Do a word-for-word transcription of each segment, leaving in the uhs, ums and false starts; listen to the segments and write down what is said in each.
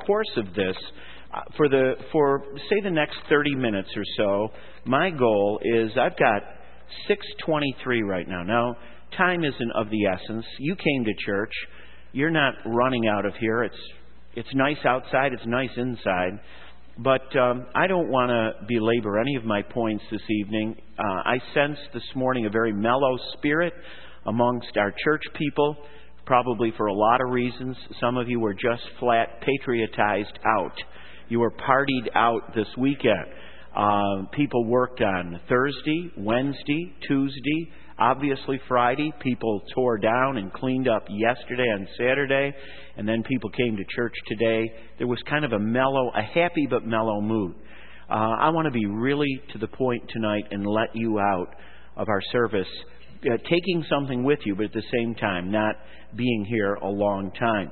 course of this, uh, for the for say the next thirty minutes or so, my goal is I've got six twenty-three right now. Now, time isn't of the essence. You came to church. You're not running out of here. It's it's nice outside. It's nice inside. But um, I don't want to belabor any of my points this evening. Uh, I sense this morning a very mellow spirit amongst our church people, probably for a lot of reasons. Some of you were just flat patriotized out. You were partied out this weekend. Uh, people worked on Thursday, Wednesday, Tuesday, obviously Friday. People tore down and cleaned up yesterday and Saturday, and then people came to church today. There was kind of a mellow, a happy but mellow mood. Uh, I want to be really to the point tonight and let you out of our service, uh, taking something with you, but at the same time not being here a long time.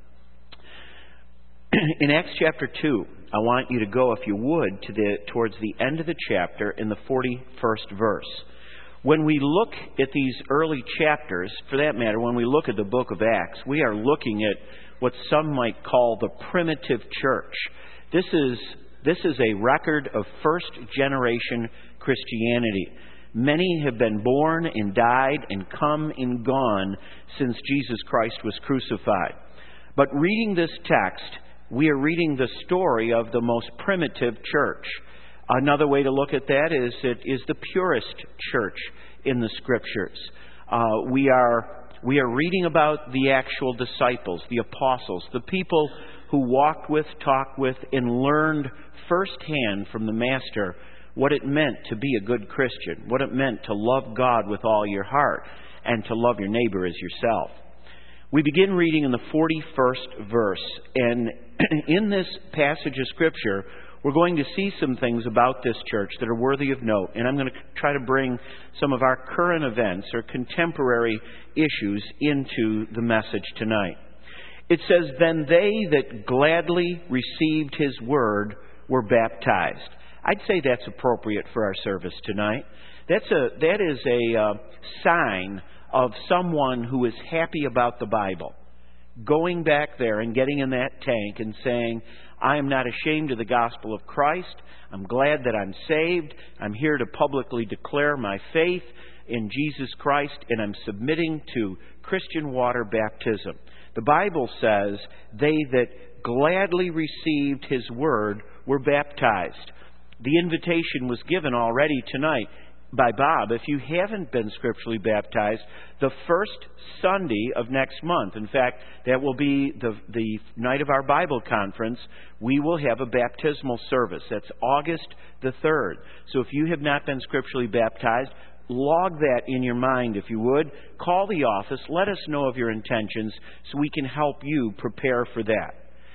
In Acts chapter two, I want you to go, if you would, to the towards the end of the chapter in the forty-first verse. When we look at these early chapters, for that matter, when we look at the book of Acts, we are looking at what some might call the primitive church. This is this is a record of first-generation Christianity. Many have been born and died and come and gone since Jesus Christ was crucified. But reading this text, we are reading the story of the most primitive church. Another way to look at that is it is the purest church in the Scriptures. Uh, we are we are reading about the actual disciples, the apostles, the people who walked with, talked with, and learned firsthand from the Master what it meant to be a good Christian, what it meant to love God with all your heart, and to love your neighbor as yourself. We begin reading in the forty-first verse, and in this passage of Scripture, we're going to see some things about this church that are worthy of note, and I'm going to try to bring some of our current events or contemporary issues into the message tonight. It says, "Then they that gladly received his word were baptized." I'd say that's appropriate for our service tonight. That's a that is a uh, sign of someone who is happy about the Bible, going back there and getting in that tank and saying, I am not ashamed of the gospel of Christ. I'm glad that I'm saved. I'm here to publicly declare my faith in Jesus Christ, and I'm submitting to Christian water baptism. The Bible says, they that gladly received his word were baptized. The invitation was given already tonight by Bob. If you haven't been scripturally baptized, the first Sunday of next month, in fact, that will be the, the night of our Bible conference, we will have a baptismal service. That's August the third. So if you have not been scripturally baptized, log that in your mind, if you would. Call the office. Let us know of your intentions so we can help you prepare for that.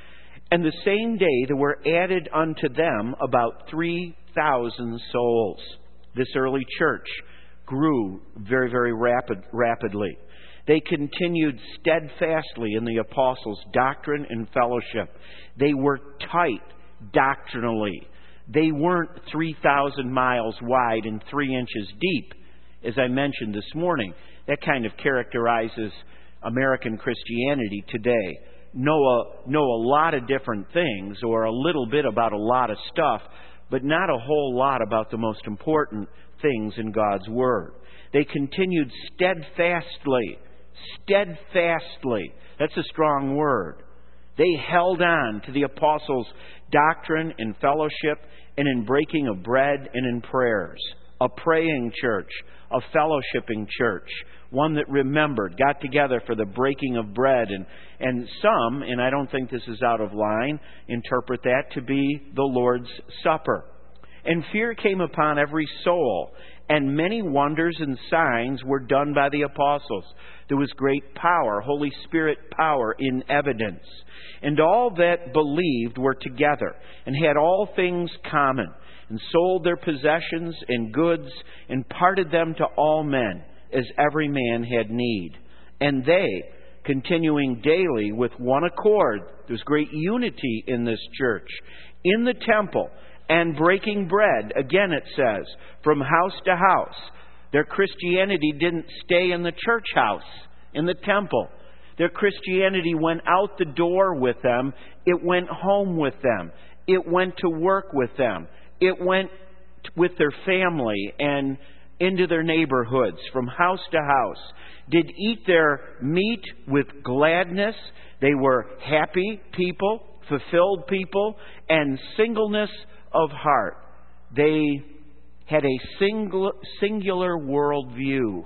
And the same day there were added unto them about three thousand souls. This early church grew very, very rapid, rapidly. They continued steadfastly in the apostles' doctrine and fellowship. They were tight doctrinally. They weren't three thousand miles wide and three inches deep, as I mentioned this morning. That kind of characterizes American Christianity today. Know a, know a lot of different things, or a little bit about a lot of stuff, but not a whole lot about the most important things in God's Word. They continued steadfastly. Steadfastly. That's a strong word. They held on to the apostles' doctrine and fellowship, and in breaking of bread and in prayers. A praying church, a fellowshipping church, one that remembered, got together for the breaking of bread. And, and some, and I don't think this is out of line, interpret that to be the Lord's Supper. And fear came upon every soul, and many wonders and signs were done by the apostles. There was great power, Holy Spirit power in evidence. And all that believed were together, and had all things common, and sold their possessions and goods, and parted them to all men, as every man had need. And they, continuing daily with one accord, there's great unity in this church, in the temple, and breaking bread, again it says, from house to house. Their Christianity didn't stay in the church house, in the temple. Their Christianity went out the door with them. It went home with them. It went to work with them. It went with their family and into their neighborhoods, from house to house. Did eat their meat with gladness. They were happy people, fulfilled people, and singleness of heart. They had a single, singular worldview.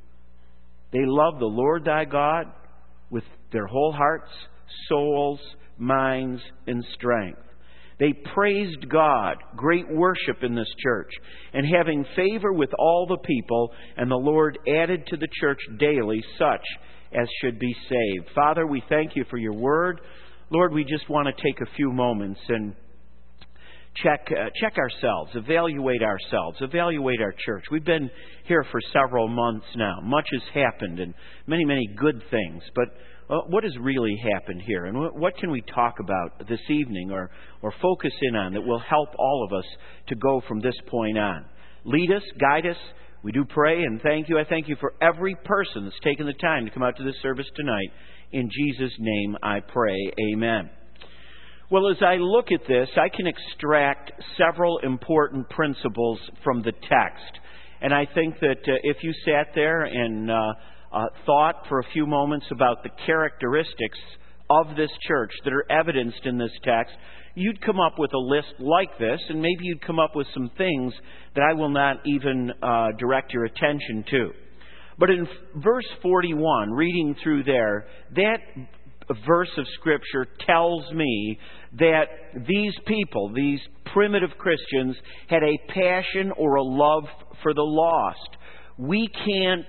They loved the Lord thy God with their whole hearts, souls, minds, and strength. They praised God, great worship in this church, and having favor with all the people, and the Lord added to the church daily such as should be saved. Father, we thank you for your word. Lord, we just want to take a few moments and check uh, check ourselves, evaluate ourselves, evaluate our church. We've been here for several months now. Much has happened and many, many good things. But uh, what has really happened here? And what, what can we talk about this evening or, or focus in on that will help all of us to go from this point on? Lead us, guide us. We do pray and thank you. I thank you for every person that's taken the time to come out to this service tonight. In Jesus' name I pray. Amen. Well, as I look at this, I can extract several important principles from the text. And I think that uh, if you sat there and uh, uh, thought for a few moments about the characteristics of this church that are evidenced in this text, you'd come up with a list like this, and maybe you'd come up with some things that I will not even uh, direct your attention to. But in verse forty-one, reading through there, that verse of Scripture tells me that these people, these primitive Christians, had a passion or a love for the lost. We can't,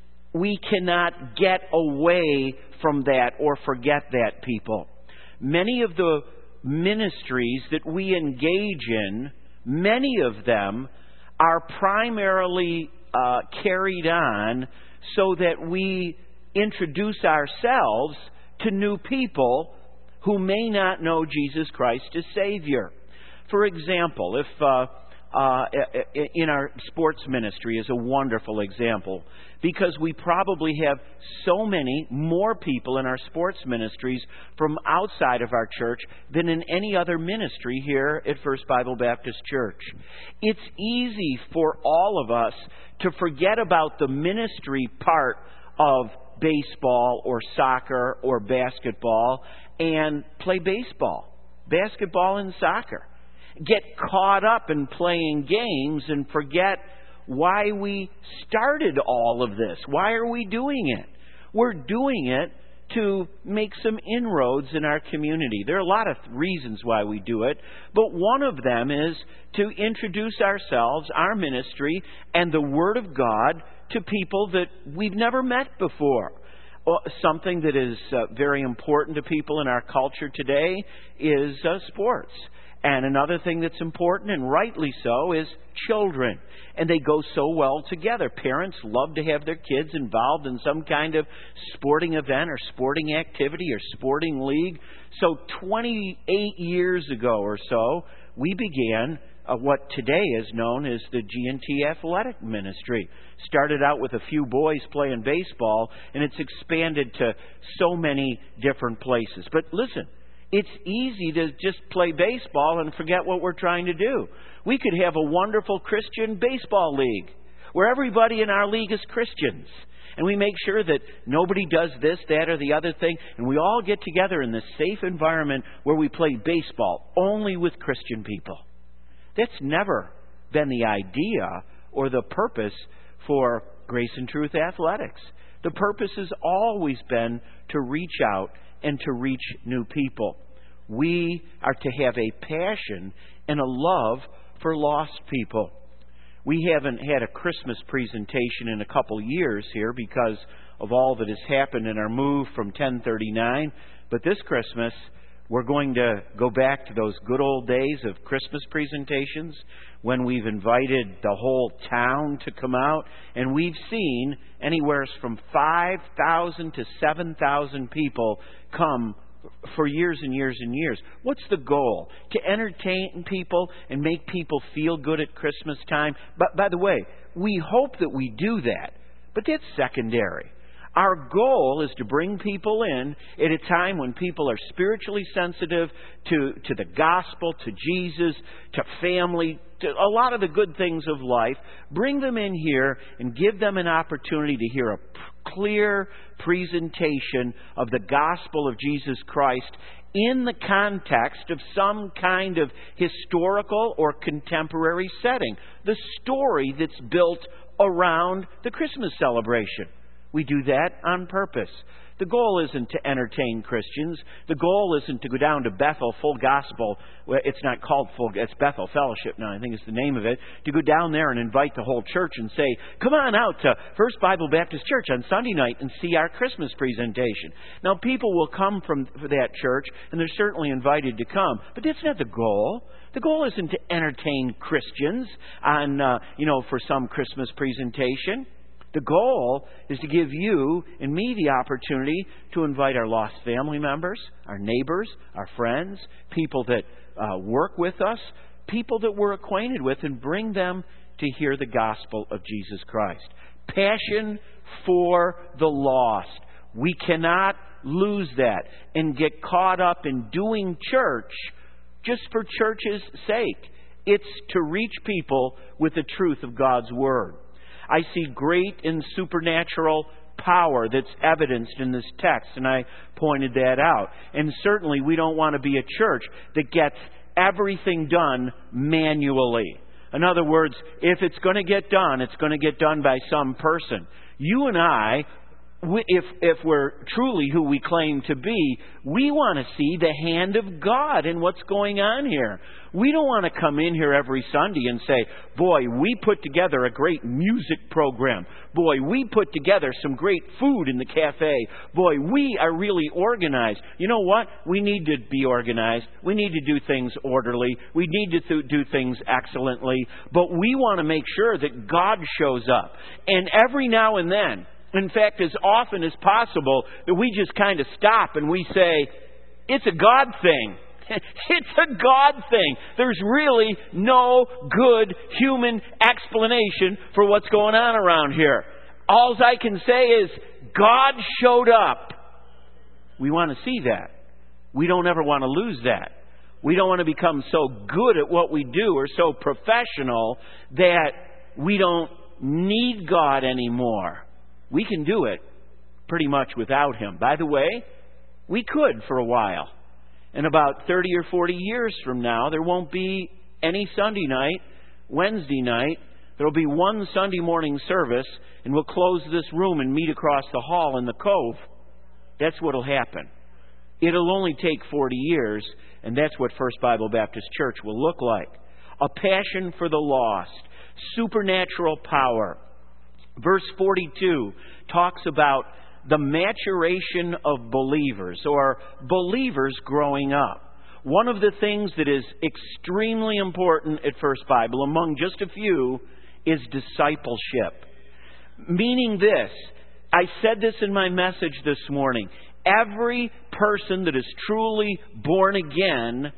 we cannot get away from that or forget that, people. Many of the ministries that we engage in, many of them are primarily uh, carried on so that we introduce ourselves to new people who may not know Jesus Christ as Savior. For example, if uh, uh, in our sports ministry is a wonderful example, because we probably have so many more people in our sports ministries from outside of our church than in any other ministry here at First Bible Baptist Church. It's easy for all of us to forget about the ministry part of baseball or soccer or basketball and play baseball, basketball and soccer. Get caught up in playing games and forget why we started all of this. Why are we doing it? We're doing it to make some inroads in our community. There are a lot of reasons why we do it, but one of them is to introduce ourselves, our ministry, and the Word of God to people that we've never met before. Something that is uh, very important to people in our culture today is uh, sports. And another thing that's important, and rightly so, is children. And they go so well together. Parents love to have their kids involved in some kind of sporting event or sporting activity or sporting league. So twenty-eight years ago or so, we began uh, what today is known as the G and T Athletic Ministry. Started out with a few boys playing baseball, and it's expanded to so many different places. But listen, it's easy to just play baseball and forget what we're trying to do. We could have a wonderful Christian baseball league where everybody in our league is Christians. And we make sure that nobody does this, that, or the other thing. And we all get together in this safe environment where we play baseball only with Christian people. That's never been the idea or the purpose for Grace and Truth Athletics. The purpose has always been to reach out and to reach new people. We are to have a passion and a love for lost people. We haven't had a Christmas presentation in a couple years here because of all that has happened in our move from ten thirty-nine. But this Christmas, we're going to go back to those good old days of Christmas presentations when we've invited the whole town to come out. And we've seen anywhere from five thousand to seven thousand people come for years and years and years. What's the goal? To entertain people and make people feel good at Christmas time. But by the way, we hope that we do that. But that's secondary. Our goal is to bring people in at a time when people are spiritually sensitive to, to the gospel, to Jesus, to family, to a lot of the good things of life. Bring them in here and give them an opportunity to hear a clear presentation of the gospel of Jesus Christ in the context of some kind of historical or contemporary setting. The story that's built around the Christmas celebration. We do that on purpose. The goal isn't to entertain Christians. The goal isn't to go down to Bethel Full Gospel. Well, it's not called Full, it's Bethel Fellowship now, I think is the name of it. To go down there and invite the whole church and say, come on out to First Bible Baptist Church on Sunday night and see our Christmas presentation. Now, people will come from that church, and they're certainly invited to come. But that's not the goal. The goal isn't to entertain Christians on, uh, you know, for some Christmas presentation. The goal is to give you and me the opportunity to invite our lost family members, our neighbors, our friends, people that uh, work with us, people that we're acquainted with, and bring them to hear the gospel of Jesus Christ. Passion for the lost. We cannot lose that and get caught up in doing church just for church's sake. It's to reach people with the truth of God's Word. I see great and supernatural power that's evidenced in this text, and I pointed that out. And certainly we don't want to be a church that gets everything done manually. In other words, if it's going to get done, it's going to get done by some person. You and I, if if we're truly who we claim to be, we want to see the hand of God in what's going on here. We don't want to come in here every Sunday and say, boy, we put together a great music program. Boy, we put together some great food in the cafe. Boy, we are really organized. You know what? We need to be organized. We need to do things orderly. We need to th- do things excellently. But we want to make sure that God shows up. And every now and then, in fact, as often as possible, that we just kind of stop and we say, it's a God thing. It's a God thing. There's really no good human explanation for what's going on around here. All I can say is, God showed up. We want to see that. We don't ever want to lose that. We don't want to become so good at what we do or so professional that we don't need God anymore. We can do it pretty much without Him. By the way, we could for a while. In about thirty or forty years from now, there won't be any Sunday night, Wednesday night. There will be one Sunday morning service, and we'll close this room and meet across the hall in the Cove. That's what will happen. It'll only take forty years, and that's what First Bible Baptist Church will look like. A passion for the lost, supernatural power. Verse forty-two talks about the maturation of believers, or believers growing up. One of the things that is extremely important at First Bible, among just a few, is discipleship. Meaning this, I said this in my message this morning, every person that is truly born again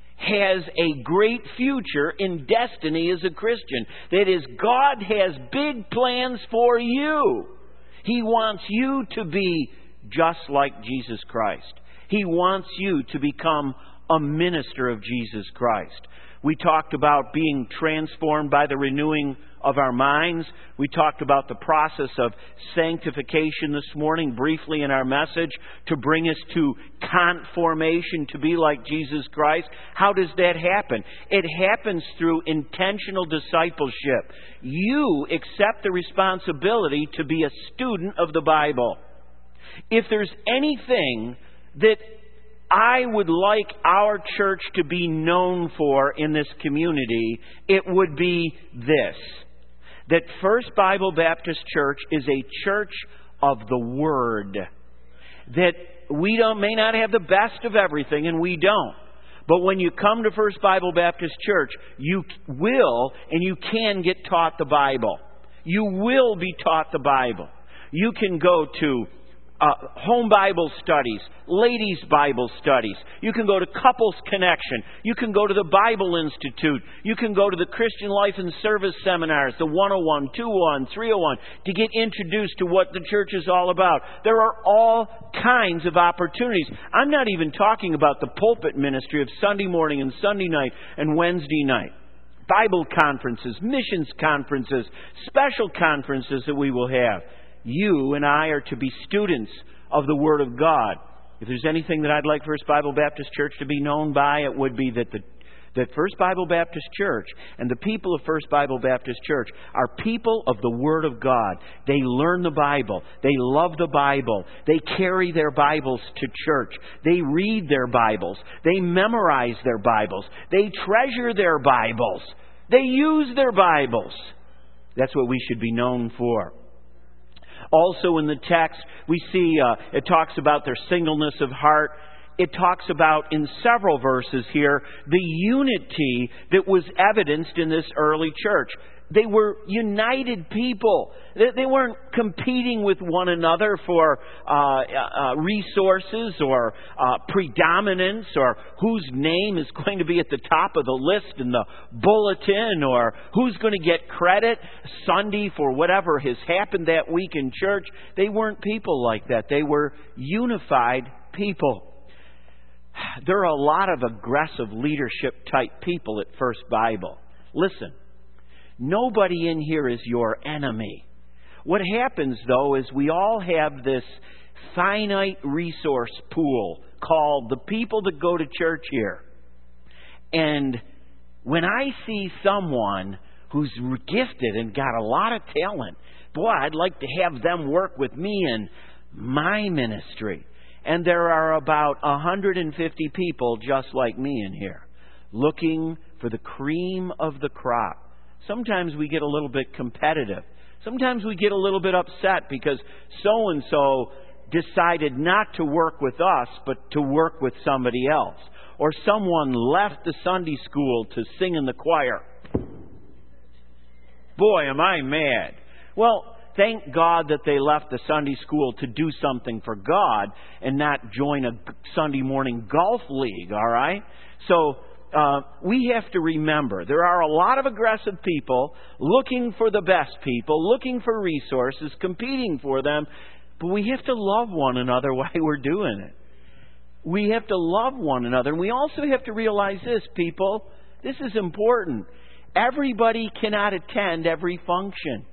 has a great future in destiny as a Christian. That is, God has big plans for you. He wants you to be just like Jesus Christ. He wants you to become a minister of Jesus Christ. We talked about being transformed by the renewing of our minds. We talked about the process of sanctification this morning briefly in our message to bring us to conformation, to be like Jesus Christ. How does that happen? It happens through intentional discipleship. You accept the responsibility to be a student of the Bible. If there's anything that I would like our church to be known for in this community, it would be this. That First Bible Baptist Church is a church of the Word. That we don't may not have the best of everything, and we don't. But when you come to First Bible Baptist Church, you will and you can get taught the Bible. You will be taught the Bible. You can go to uh, home Bible studies, ladies' Bible studies. You can go to Couples Connection. You can go to the Bible Institute. You can go to the Christian Life and Service Seminars, the one oh one, two oh one, three oh one, to get introduced to what the church is all about. There are all kinds of opportunities. I'm not even talking about the pulpit ministry of Sunday morning and Sunday night and Wednesday night. Bible conferences, missions conferences, special conferences that we will have. You and I are to be students of the Word of God. If there's anything that I'd like First Bible Baptist Church to be known by, it would be that the that First Bible Baptist Church and the people of First Bible Baptist Church are people of the Word of God. They learn the Bible. They love the Bible. They carry their Bibles to church. They read their Bibles. They memorize their Bibles. They treasure their Bibles. They use their Bibles. That's what we should be known for. Also in the text, we see uh, it talks about their singleness of heart. It talks about, in several verses here, the unity that was evidenced in this early church. They were united people. They weren't competing with one another for uh, uh, resources or uh, predominance or whose name is going to be at the top of the list in the bulletin or who's going to get credit Sunday for whatever has happened that week in church. They weren't people like that. They were unified people. There are a lot of aggressive leadership type people at First Bible. Listen. Nobody in here is your enemy. What happens, though, is we all have this finite resource pool called the people that go to church here. And when I see someone who's gifted and got a lot of talent, boy, I'd like to have them work with me in my ministry. And there are about one hundred fifty people just like me in here, looking for the cream of the crop. Sometimes we get a little bit competitive. Sometimes we get a little bit upset because so-and-so decided not to work with us, but to work with somebody else. Or someone left the Sunday school to sing in the choir. Boy, am I mad. Well, thank God that they left the Sunday school to do something for God and not join a Sunday morning golf league, all right? So, Uh, we have to remember there are a lot of aggressive people looking for the best people, looking for resources, competing for them, but we have to love one another while we're doing it. We have to love one another. And we also have to realize this, people. This is important. Everybody cannot attend every function.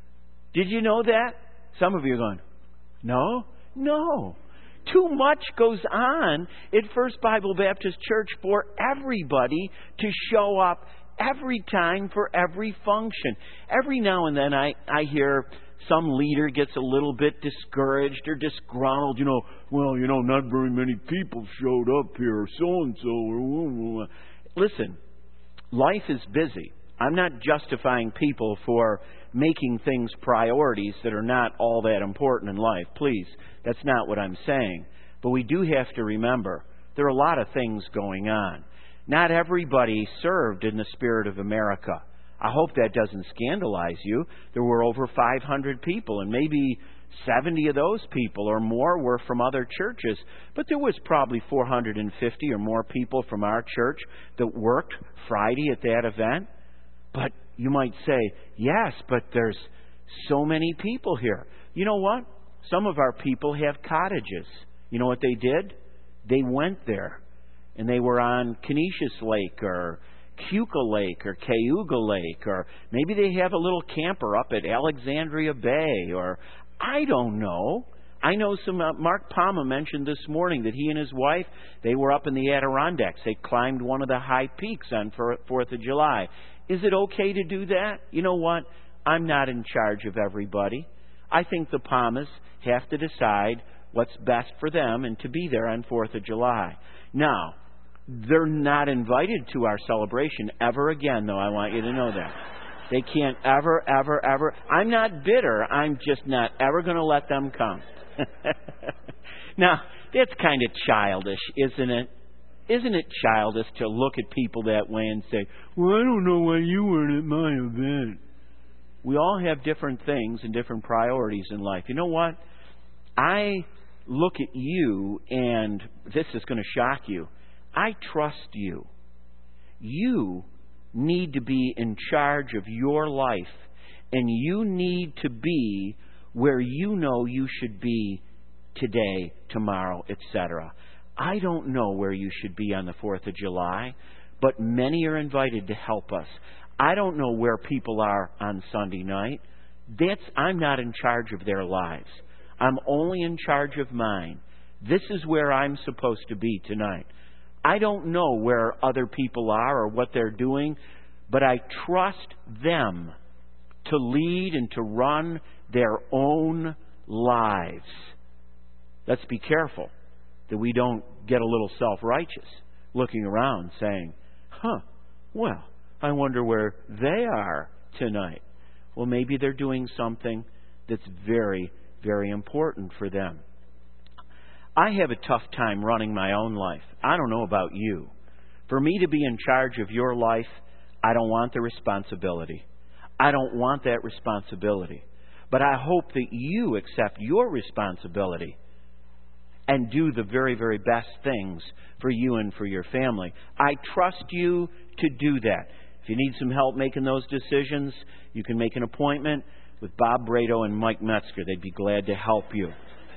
Did you know that? Some of you are going, no? No. Too much goes on at First Bible Baptist Church for everybody to show up every time for every function. Every now and then I, I hear some leader gets a little bit discouraged or disgruntled. You know, well, you know, not very many people showed up here, or so-and-so. Listen, life is busy. I'm not justifying people for making things priorities that are not all that important in life. Please, that's not what I'm saying. But we do have to remember there are a lot of things going on. Not everybody served in the spirit of America. I hope that doesn't scandalize you. There were over five hundred people, and maybe seventy of those people or more were from other churches. But there was probably four hundred fifty or more people from our church that worked Friday at that event. But you might say, yes, but there's so many people here. You know what? Some of our people have cottages. You know what they did? They went there, and they were on Canisius Lake or Keuka Lake or Cayuga Lake, or maybe they have a little camper up at Alexandria Bay, or I don't know. I know some, uh, Mark Palma mentioned this morning that he and his wife, they were up in the Adirondacks. They climbed one of the high peaks on fourth of July. Is it okay to do that? You know what? I'm not in charge of everybody. I think the Palmas have to decide what's best for them and to be there on fourth of July. Now, they're not invited to our celebration ever again, though. I want you to know that. They can't ever, ever, ever. I'm not bitter. I'm just not ever going to let them come. Now, that's kind of childish, isn't it? Isn't it childish to look at people that way and say, well, I don't know why you weren't at my event. We all have different things and different priorities in life. You know what? I look at you, and this is going to shock you. I trust you. You need to be in charge of your life, and you need to be where you know you should be today, tomorrow, et cetera. I don't know where you should be on the fourth of July, but many are invited to help us. I don't know where people are on Sunday night. That's I'm not in charge of their lives. I'm only in charge of mine. This is where I'm supposed to be tonight. I don't know where other people are or what they're doing, but I trust them to lead and to run their own lives. Let's be careful that we don't get a little self-righteous, looking around saying, huh, well, I wonder where they are tonight. Well, maybe they're doing something that's very, very important for them. I have a tough time running my own life. I don't know about you. For me to be in charge of your life, I don't want the responsibility. I don't want that responsibility. But I hope that you accept your responsibility and do the very, very best things for you and for your family. I trust you to do that. If you need some help making those decisions, you can make an appointment with Bob Brado and Mike Metzger. They'd be glad to help you.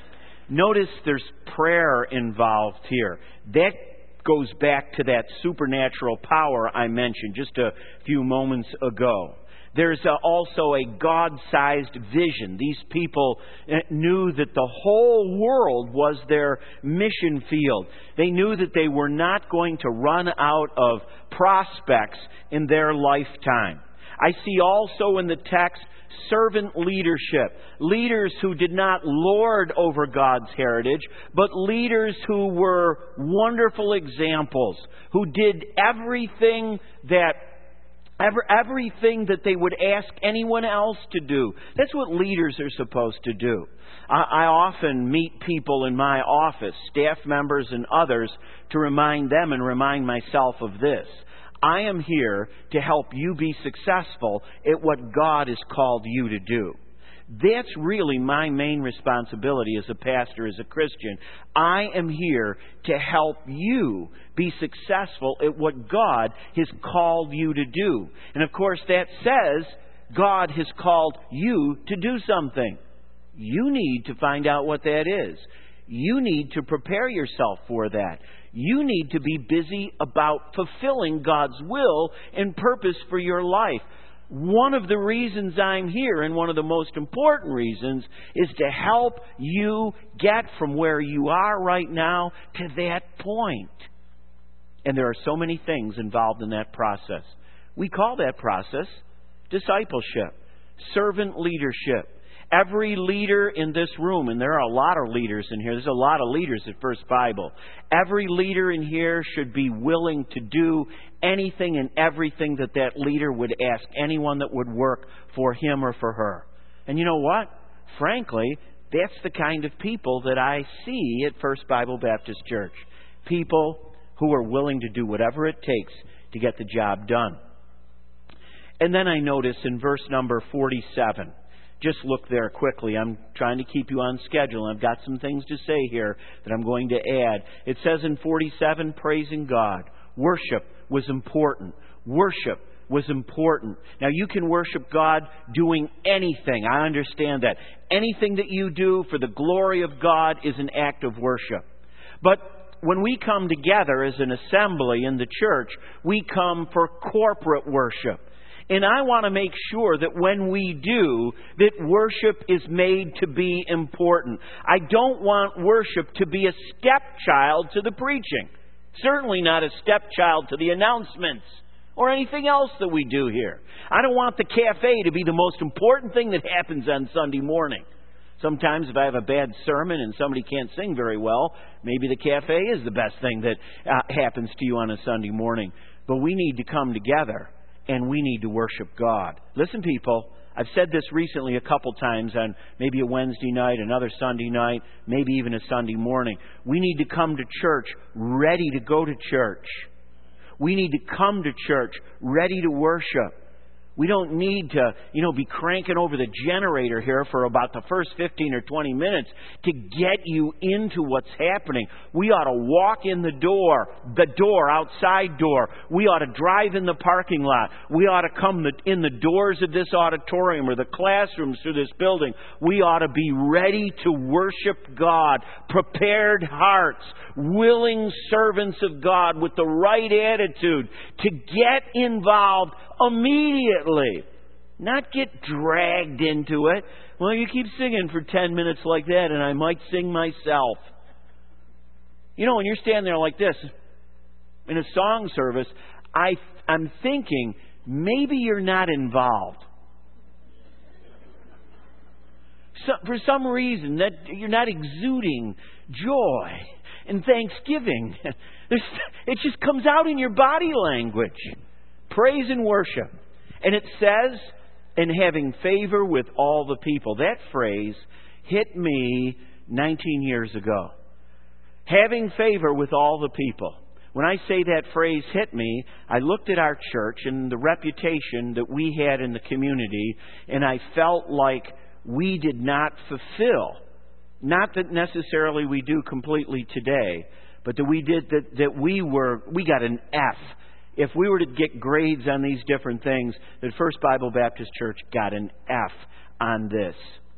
Notice there's prayer involved here. That goes back to that supernatural power I mentioned just a few moments ago. There's also a God-sized vision. These people knew that the whole world was their mission field. They knew that they were not going to run out of prospects in their lifetime. I see also in the text servant leadership. Leaders who did not lord over God's heritage, but leaders who were wonderful examples, who did everything that Ever, everything that they would ask anyone else to do. That's what leaders are supposed to do. I, I often meet people in my office, staff members and others, to remind them and remind myself of this. I am here to help you be successful at what God has called you to do. That's really my main responsibility as a pastor, as a Christian. I am here to help you be successful at what God has called you to do. And of course, that says God has called you to do something. You need to find out what that is. You need to prepare yourself for that. You need to be busy about fulfilling God's will and purpose for your life. One of the reasons I'm here, and one of the most important reasons, is to help you get from where you are right now to that point. And there are so many things involved in that process. We call that process discipleship, servant leadership. Every leader in this room, and there are a lot of leaders in here, there's a lot of leaders at First Bible. Every leader in here should be willing to do anything and everything that that leader would ask anyone that would work for him or for her. And you know what? Frankly, that's the kind of people that I see at First Bible Baptist Church. People who are willing to do whatever it takes to get the job done. And then I notice in verse number forty-seven, just look there quickly. I'm trying to keep you on schedule. I've got some things to say here that I'm going to add. It says in forty-seven, praising God. Worship was important. Worship was important. Now, you can worship God doing anything. I understand that. Anything that you do for the glory of God is an act of worship. But when we come together as an assembly in the church, we come for corporate worship. And I want to make sure that when we do, that worship is made to be important. I don't want worship to be a stepchild to the preaching. Certainly not a stepchild to the announcements or anything else that we do here. I don't want the cafe to be the most important thing that happens on Sunday morning. Sometimes if I have a bad sermon and somebody can't sing very well, maybe the cafe is the best thing that uh, happens to you on a Sunday morning. But we need to come together. And we need to worship God. Listen, people, I've said this recently a couple times on maybe a Wednesday night, another Sunday night, maybe even a Sunday morning. We need to come to church ready to go to church. We need to come to church ready to worship. We don't need to, you know, be cranking over the generator here for about the first fifteen or twenty minutes to get you into what's happening. We ought to walk in the door, the door, outside door. We ought to drive in the parking lot. We ought to come in the doors of this auditorium or the classrooms through this building. We ought to be ready to worship God, prepared hearts, willing servants of God with the right attitude to get involved immediately. Not get dragged into it. Well, you keep singing for ten minutes like that and I might sing myself. You know, when you're standing there like this in a song service, I, I'm thinking maybe you're not involved. So, for some reason that you're not exuding joy and thanksgiving. There's, it just comes out in your body language. Praise and worship. And it says, and having favor with all the people. That phrase hit me nineteen years ago. Having favor with all the people. When I say that phrase hit me, I looked at our church and the reputation that we had in the community, and I felt like we did not fulfill. Not that necessarily we do completely today, but that we did that, that we were we got an F. If we were to get grades on these different things, that First Bible Baptist Church got an F on this.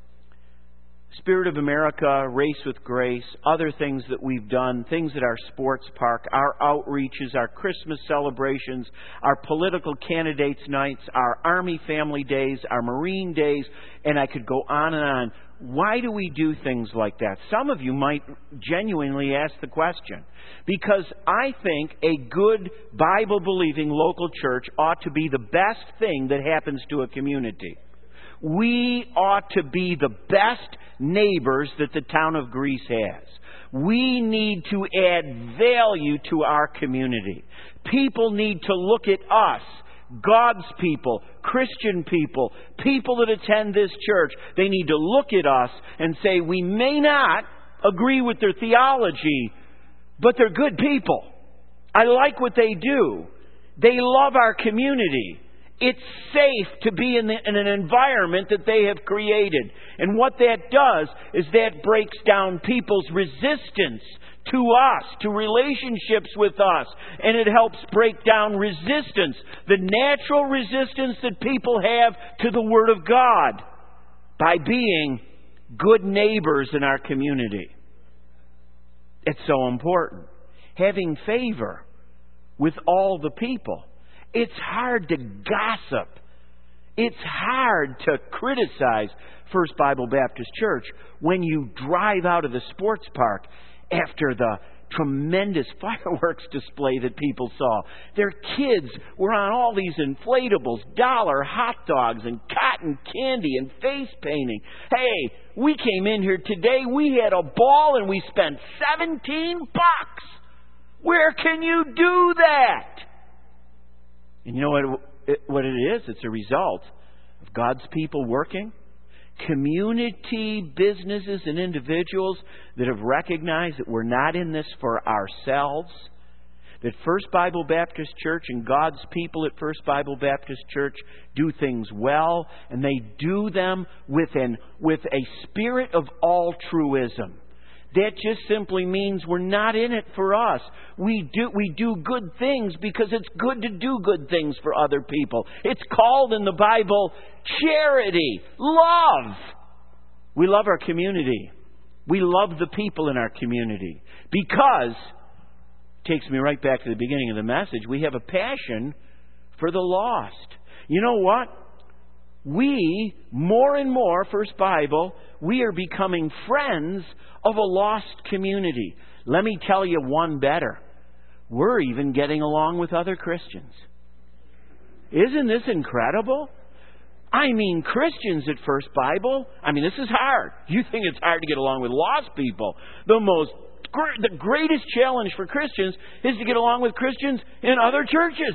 Spirit of America, Race with Grace, other things that we've done, things at our sports park, our outreaches, our Christmas celebrations, our political candidates nights, our Army family days, our Marine days, and I could go on and on. Why do we do things like that? Some of you might genuinely ask the question. Because I think a good Bible-believing local church ought to be the best thing that happens to a community. We ought to be the best neighbors that the town of Greece has. We need to add value to our community. People need to look at us, God's people, Christian people, people that attend this church. They need to look at us and say, we may not agree with their theology, but they're good people. I like what they do. They love our community. It's safe to be in, the, in an environment that they have created. And what that does is that breaks down people's resistance to us, to relationships with us. And it helps break down resistance, the natural resistance that people have to the Word of God, by being good neighbors in our community. It's so important. Having favor with all the people. It's hard to gossip. It's hard to criticize First Bible Baptist Church when you drive out of the sports park after the tremendous fireworks display that people saw. Their kids were on all these inflatables, dollar hot dogs and cotton candy and face painting. Hey, we came in here today, we had a ball and we spent seventeen bucks. Where can you do that? And you know what it, what it is? It's a result of God's people working. Community, businesses, and individuals that have recognized that we're not in this for ourselves. That First Bible Baptist Church and God's people at First Bible Baptist Church do things well. And they do them with, an, with a spirit of altruism. That just simply means we're not in it for us. We do, we do good things because it's good to do good things for other people. It's called in the Bible charity, love. We love our community. We love the people in our community because, takes me right back to the beginning of the message, we have a passion for the lost. You know what? We, more and more, First Bible, we are becoming friends of a lost community. Let me tell you one better. We're even getting along with other Christians. Isn't this incredible? I mean, Christians at First Bible. I mean, this is hard. You think it's hard to get along with lost people. The most, the greatest challenge for Christians is to get along with Christians in other churches.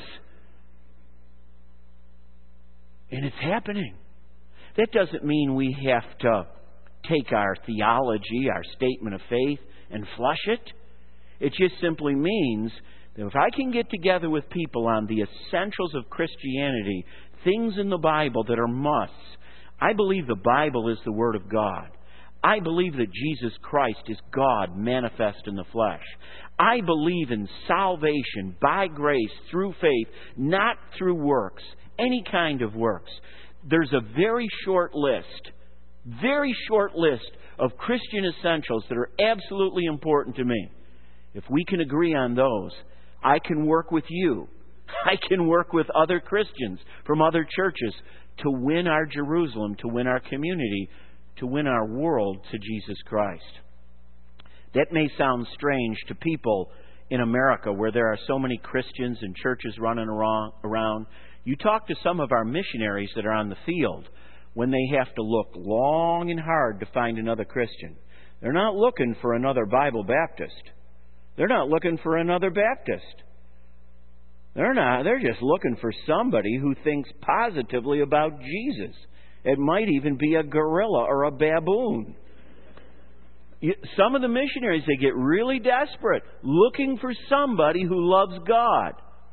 And it's happening. That doesn't mean we have to take our theology, our statement of faith, and flush it. It just simply means If I can get together with people on the essentials of Christianity, things in the Bible that are musts, I believe the Bible is the Word of God. I believe that Jesus Christ is God manifest in the flesh. I believe in salvation by grace through faith, not through works, any kind of works. There's a very short list, very short list of Christian essentials that are absolutely important to me. If we can agree on those, I can work with you. I can work with other Christians from other churches to win our Jerusalem, to win our community, to win our world to Jesus Christ. That may sound strange to people in America where there are so many Christians and churches running around. You talk to some of our missionaries that are on the field when they have to look long and hard to find another Christian. They're not looking for another Bible Baptist. They're not looking for another Baptist. They're not. They're just looking for somebody who thinks positively about Jesus. It might even be a gorilla or a baboon. Some of the missionaries, they get really desperate, looking for somebody who loves God.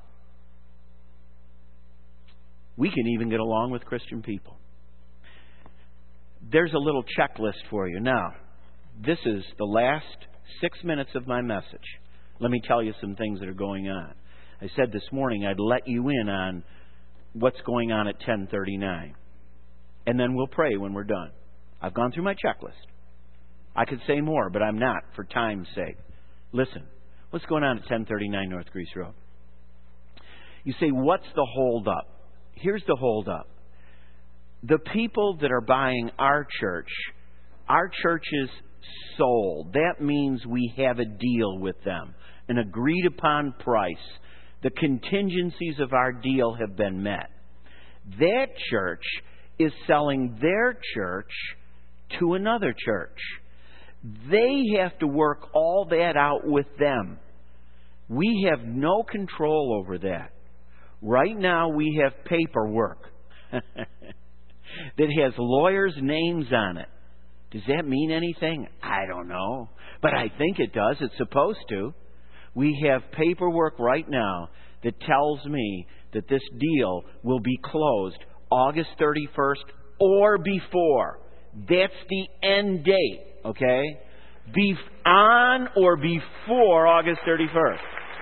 We can even get along with Christian people. There's a little checklist for you. Now, this is the last six minutes of my message. Let me tell you some things that are going on. I said this morning I'd let you in on what's going on at ten thirty-nine. And then we'll pray when we're done. I've gone through my checklist. I could say more, but I'm not for time's sake. Listen, what's going on at ten thirty-nine North Grease Road? You say, what's the hold up? Here's the hold up. The people that are buying our church, our church is sold. That means we have a deal with them, an agreed upon price. The contingencies of our deal have been met. That church is selling their church to another church. They have to work all that out with them. We have no control over that. Right now we have paperwork that has lawyers' names on it. Does that mean anything? I don't know. But I think it does. It's supposed to. We have paperwork right now that tells me that this deal will be closed August thirty-first or before. That's the end date, okay? Be on or before August thirty-first.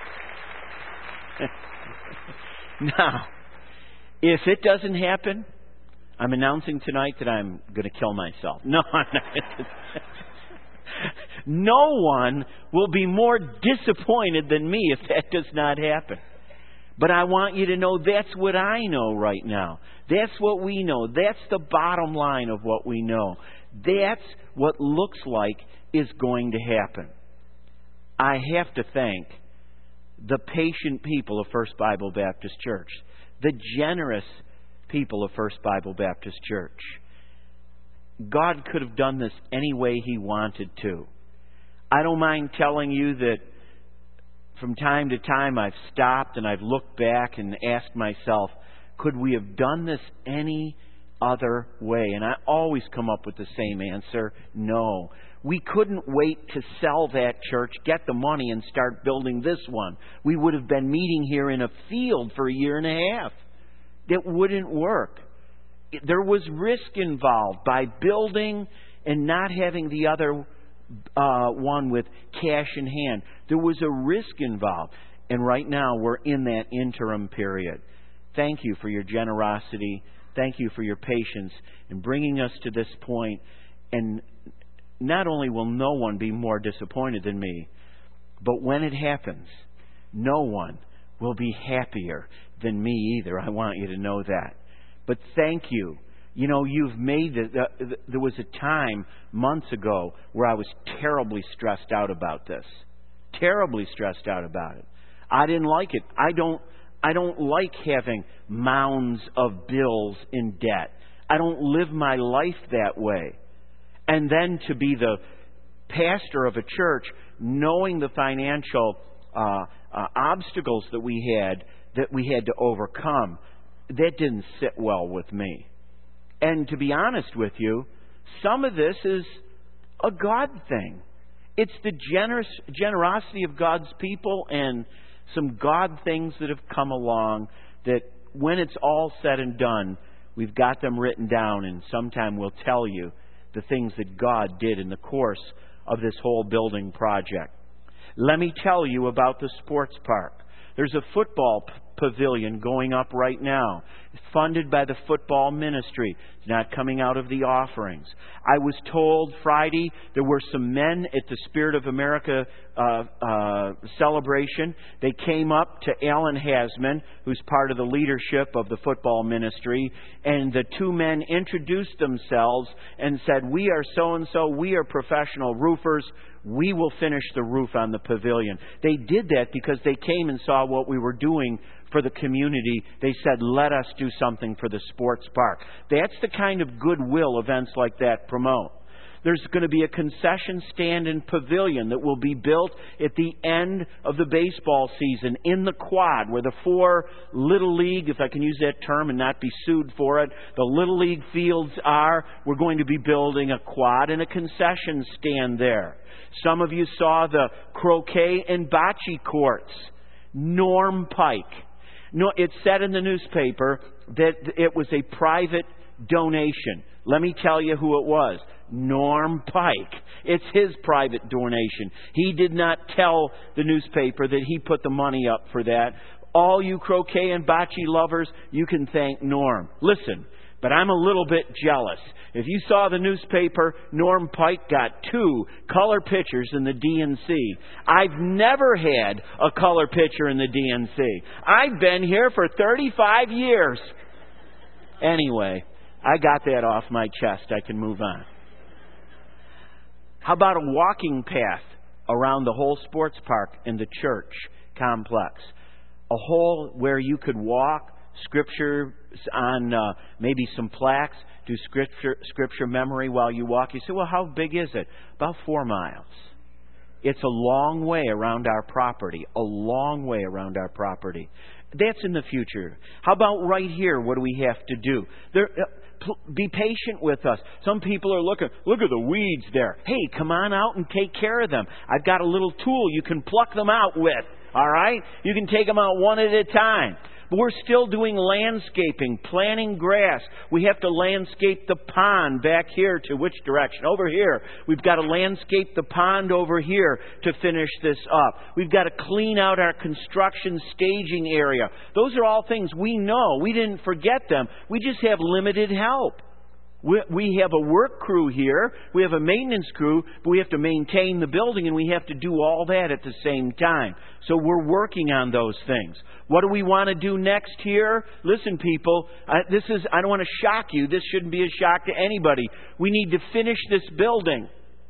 Now, if it doesn't happen, I'm announcing tonight that I'm going to kill myself. No, I'm not. No one will be more disappointed than me if that does not happen. But I want you to know that's what I know right now. That's what we know. That's the bottom line of what we know. That's what looks like is going to happen. I have to thank the patient people of First Bible Baptist Church, the generous people of First Bible Baptist Church. God could have done this any way He wanted to. I don't mind telling you that from time to time I've stopped and I've looked back and asked myself, could we have done this any other way? And I always come up with the same answer, no. We couldn't wait to sell that church, get the money, and start building this one. We would have been meeting here in a field for a year and a half. That wouldn't work. There was risk involved by building and not having the other uh, one with cash in hand. There was a risk involved. And right now we're in that interim period. Thank you for your generosity. Thank you for your patience in bringing us to this point. And not only will no one be more disappointed than me, but when it happens, no one will be happier than me either. I want you to know that. But thank you. You know, you've made it. Uh, there was a time months ago where I was terribly stressed out about this. Terribly stressed out about it. I didn't like it. I don't. I don't like having mounds of bills in debt. I don't live my life that way. And then to be the pastor of a church, knowing the financial uh, uh, obstacles that we had, that we had to overcome, that didn't sit well with me. And to be honest with you, some of this is a God thing. It's the generous generosity of God's people and some God things that have come along that when it's all said and done, we've got them written down, and sometime we'll tell you the things that God did in the course of this whole building project. Let me tell you about the sports park. There's a football p- pavilion going up right now. It's funded by the football ministry. It's not coming out of the offerings. I was told Friday there were some men at the Spirit of America uh, uh, celebration. They came up to Alan Hasman, who's part of the leadership of the football ministry, and the two men introduced themselves and said, "We are so-and-so. We are professional roofers. We will finish the roof on the pavilion." They did that because they came and saw what we were doing for the community. They said, "Let us do something for the sports park." That's the kind of goodwill events like that promote. There's going to be a concession stand and pavilion that will be built at the end of the baseball season in the quad, where the four Little League, if I can use that term and not be sued for it, the Little League fields are. We're going to be building a quad and a concession stand there. Some of you saw the croquet and bocce courts. Norm Pike. No, it said in the newspaper that it was a private donation. Let me tell you who it was. Norm Pike. It's his private donation. He did not tell the newspaper that he put the money up for that. All you croquet and bocce lovers, you can thank Norm. Listen, but I'm a little bit jealous. If you saw the newspaper, Norm Pike got two color pictures in the D N C. I've never had a color picture in the D N C. I've been here for thirty-five years. Anyway, I got that off my chest. I can move on. How about a walking path around the whole sports park in the church complex? A whole where you could walk, scripture on uh, maybe some plaques, do scripture scripture memory while you walk. You say, well, how big is it? About four miles. It's a long way around our property. A long way around our property. That's in the future. How about right here? What do we have to do? There, uh, be patient with us. Some people are looking, look at the weeds there. Hey, come on out and take care of them. I've got a little tool you can pluck them out with. All right? You can take them out one at a time. But we're still doing landscaping, planting grass. We have to landscape the pond back here to which direction? Over here. We've got to landscape the pond over here to finish this up. We've got to clean out our construction staging area. Those are all things we know. We didn't forget them. We just have limited help. We have a work crew here. We have a maintenance crew, but we have to maintain the building, and we have to do all that at the same time. So we're working on those things. What do we want to do next here? Listen, people, uh, this is, I don't want to shock you. This shouldn't be a shock to anybody. We need to finish this building.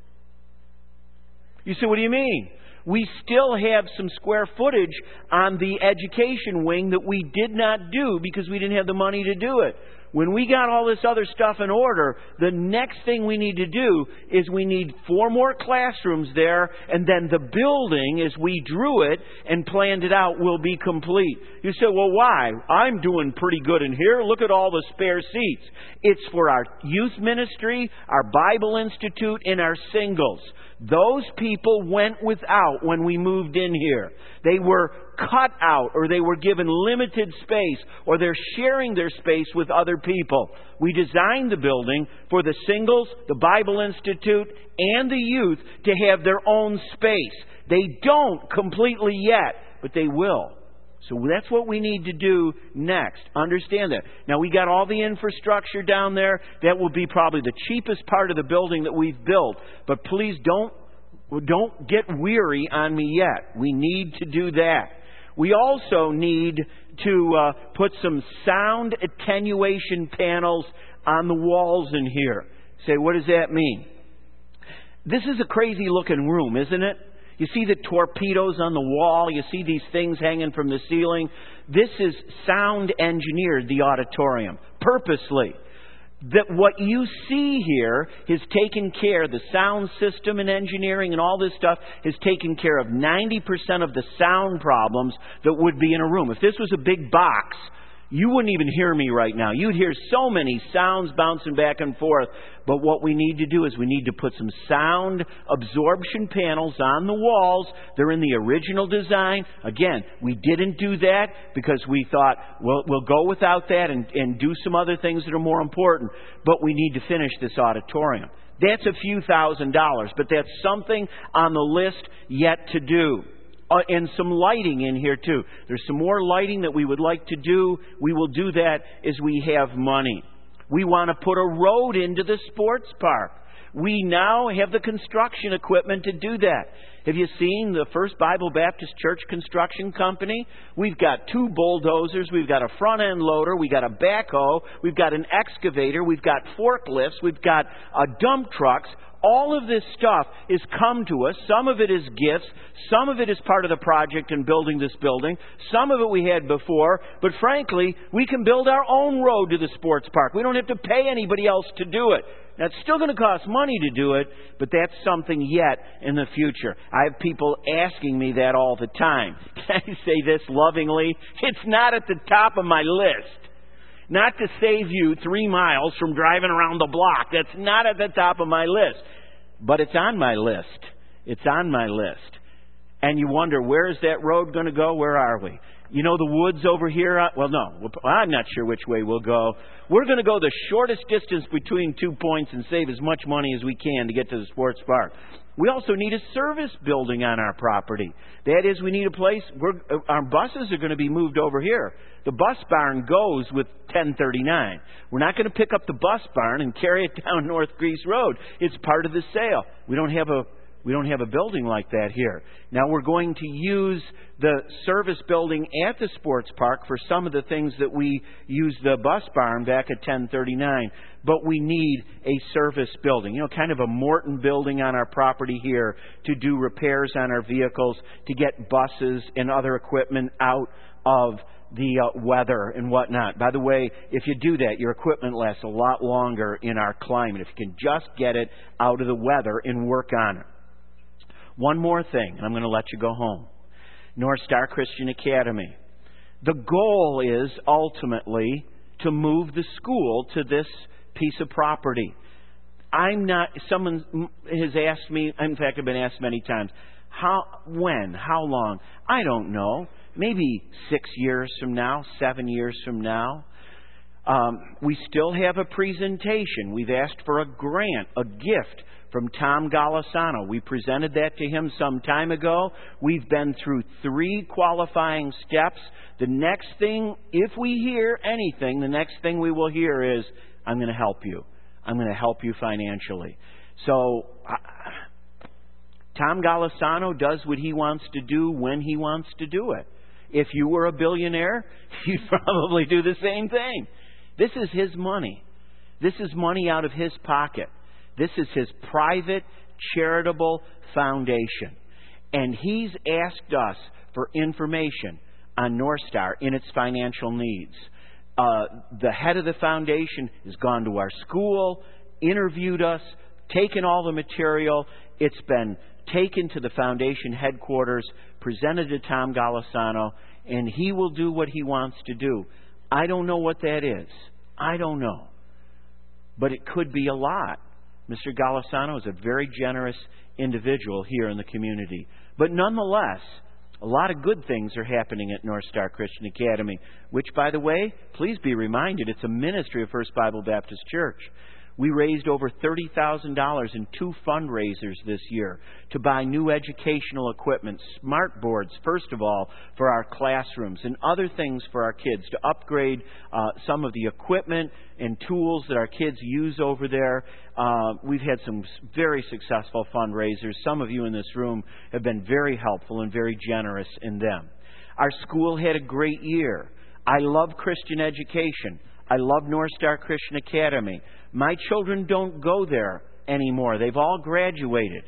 You say, what do you mean? We still have some square footage on the education wing that we did not do because we didn't have the money to do it. When we got all this other stuff in order, the next thing we need to do is we need four more classrooms there, and then the building, as we drew it and planned it out, will be complete. You say, well, why? I'm doing pretty good in here. Look at all the spare seats. It's for our youth ministry, our Bible Institute, and our singles. Those people went without when we moved in here. They were cut out, or they were given limited space, or they're sharing their space with other people. We designed the building for the singles, the Bible Institute, and the youth to have their own space. They don't completely yet, but they will. So that's what we need to do next. Understand that. Now, we got all the infrastructure down there. That will be probably the cheapest part of the building that we've built. But please don't, don't get weary on me yet. We need to do that. We also need to uh, put some sound attenuation panels on the walls in here. Say, what does that mean? This is a crazy looking room, isn't it? You see the torpedoes on the wall. You see these things hanging from the ceiling. This is sound engineered, the auditorium, purposely. That what you see here is taken care, the sound system and engineering and all this stuff is taken care of ninety percent of the sound problems that would be in a room. If this was a big box, You wouldn't even hear me right now. You'd hear so many sounds bouncing back and forth. But what we need to do is we need to put some sound absorption panels on the walls. They're in the original design. Again, we didn't do that because we thought, well, we'll go without that and, and do some other things that are more important. But we need to finish this auditorium. That's a few thousand dollars, but that's something on the list yet to do. Uh, and some lighting in here too. There's some more lighting that we would like to do. We will do that as we have money. We want to put a road into the sports park. We now have the construction equipment to do that. Have you seen the First Bible Baptist Church Construction Company? We've got two bulldozers. We've got a front end loader. We've got a backhoe. We've got an excavator. We've got forklifts. We've got uh, dump trucks. All of this stuff is come to us. Some of it is gifts. Some of it is part of the project in building this building. Some of it we had before. But frankly, we can build our own road to the sports park. We don't have to pay anybody else to do it. Now, it's still going to cost money to do it, but that's something yet in the future. I have people asking me that all the time. Can I say this lovingly? It's not at the top of my list. Not to save you three miles from driving around the block. That's not at the top of my list. But it's on my list. It's on my list. And you wonder, where is that road going to go? Where are we? You know the woods over here? Well, no. I'm not sure which way we'll go. We're going to go the shortest distance between two points and save as much money as we can to get to the sports park. We also need a service building on our property. That is, we need a place where our buses are going to be moved over here. The bus barn goes with ten thirty-nine. We're not going to pick up the bus barn and carry it down North Grease Road. It's part of the sale. We don't have a we don't have a building like that here. Now we're going to use the service building at the sports park for some of the things that we use the bus barn back at ten thirty-nine. But we need a service building, you know, kind of a Morton building on our property here to do repairs on our vehicles, to get buses and other equipment out of the uh, weather and whatnot. By the way, if you do that, your equipment lasts a lot longer in our climate. If you can just get it out of the weather and work on it. One more thing, and I'm going to let you go home. North Star Christian Academy. The goal is ultimately to move the school to this piece of property. I'm not, someone has asked me, in fact, I've been asked many times, how, when, how long? I don't know. Maybe six years from now, seven years from now. Um, we still have a presentation. We've asked for a grant, a gift from Tom Golisano. We presented that to him some time ago. We've been through three qualifying steps. The next thing, if we hear anything, the next thing we will hear is, I'm going to help you. I'm going to help you financially. So, uh, Tom Golisano does what he wants to do when he wants to do it. If you were a billionaire, you'd probably do the same thing. This is his money. This is money out of his pocket. This is his private, charitable foundation. And he's asked us for information on North Star in its financial needs. Uh, the head of the foundation has gone to our school, interviewed us, taken all the material. It's been taken to the foundation headquarters, presented to Tom Golisano, and he will do what he wants to do. I don't know what that is. I don't know. But it could be a lot. Mister Golisano is a very generous individual here in the community. But nonetheless, a lot of good things are happening at North Star Christian Academy, which, by the way, please be reminded, it's a ministry of First Bible Baptist Church. We raised over thirty thousand dollars in two fundraisers this year to buy new educational equipment, smart boards, first of all, for our classrooms, and other things for our kids to upgrade uh, some of the equipment and tools that our kids use over there. Uh, we've had some very successful fundraisers. Some of you in this room have been very helpful and very generous in them. Our school had a great year. I love Christian education. I love North Star Christian Academy. My children don't go there anymore. They've all graduated.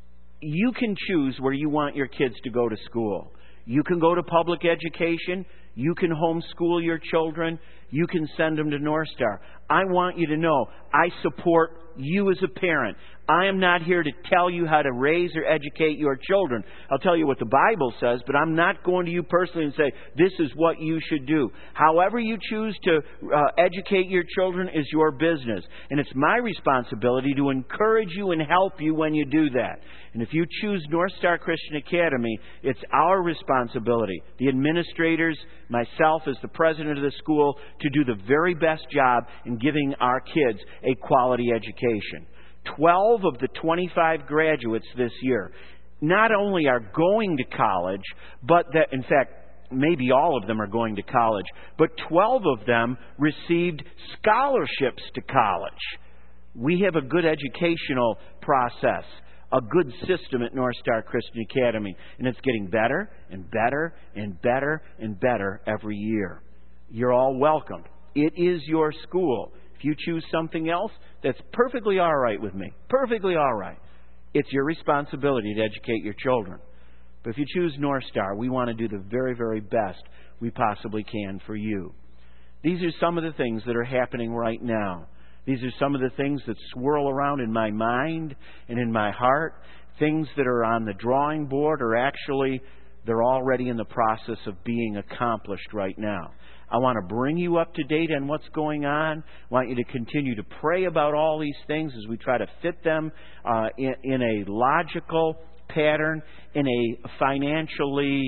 You can choose where you want your kids to go to school. You can go to public education. You can homeschool your children. You can send them to North Star. I want you to know I support you as a parent. I am not here to tell you how to raise or educate your children. I'll tell you what the Bible says, but I'm not going to you personally and say, this is what you should do. However you choose to uh, educate your children is your business. And it's my responsibility to encourage you and help you when you do that. And if you choose North Star Christian Academy, it's our responsibility, the administrators, myself as the president of the school, to do the very best job in giving our kids a quality education. Twelve of the twenty-five graduates this year not only are going to college, but that, in fact, maybe all of them are going to college, but twelve of them received scholarships to college. We have a good educational process, a good system at North Star Christian Academy, and it's getting better and better and better and better every year. You're all welcome. It is your school. If you choose something else, that's perfectly all right with me. Perfectly all right. It's your responsibility to educate your children. But if you choose North Star, we want to do the very, very best we possibly can for you. These are some of the things that are happening right now. These are some of the things that swirl around in my mind and in my heart. Things that are on the drawing board are actually, they're already in the process of being accomplished right now. I want to bring you up to date on what's going on. I want you to continue to pray about all these things as we try to fit them uh, in, in a logical pattern, in a financially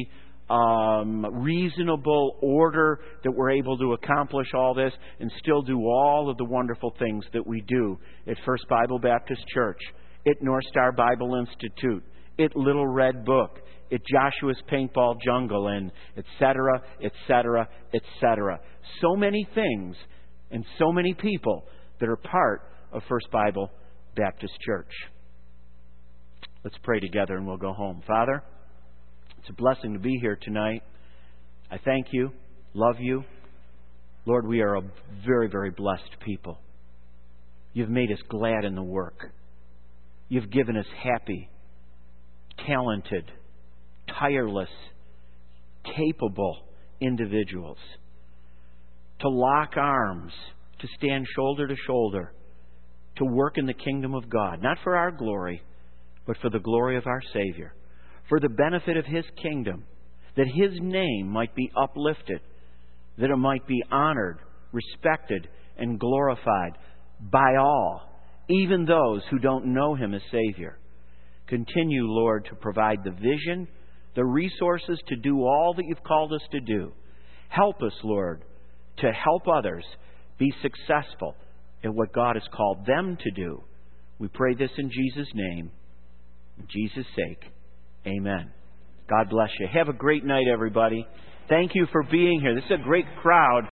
um, reasonable order, that we're able to accomplish all this and still do all of the wonderful things that we do at First Bible Baptist Church, at North Star Bible Institute, at Little Red Book, at Joshua's Paintball Jungle, and et cetera, et cetera, et cetera. So many things and so many people that are part of First Bible Baptist Church. Let's pray together and we'll go home. Father, it's a blessing to be here tonight. I thank you, love you. Lord, we are a very, very blessed people. You've made us glad in the work. You've given us happy, talented, tireless, capable individuals to lock arms, to stand shoulder to shoulder, to work in the kingdom of God, not for our glory, but for the glory of our Savior, for the benefit of His kingdom, that His name might be uplifted, that it might be honored, respected, and glorified by all, even those who don't know Him as Savior. Continue, Lord, to provide the vision, the resources to do all that You've called us to do. Help us, Lord, to help others be successful in what God has called them to do. We pray this in Jesus' name, in Jesus' sake. Amen. God bless you. Have a great night, everybody. Thank you for being here. This is a great crowd.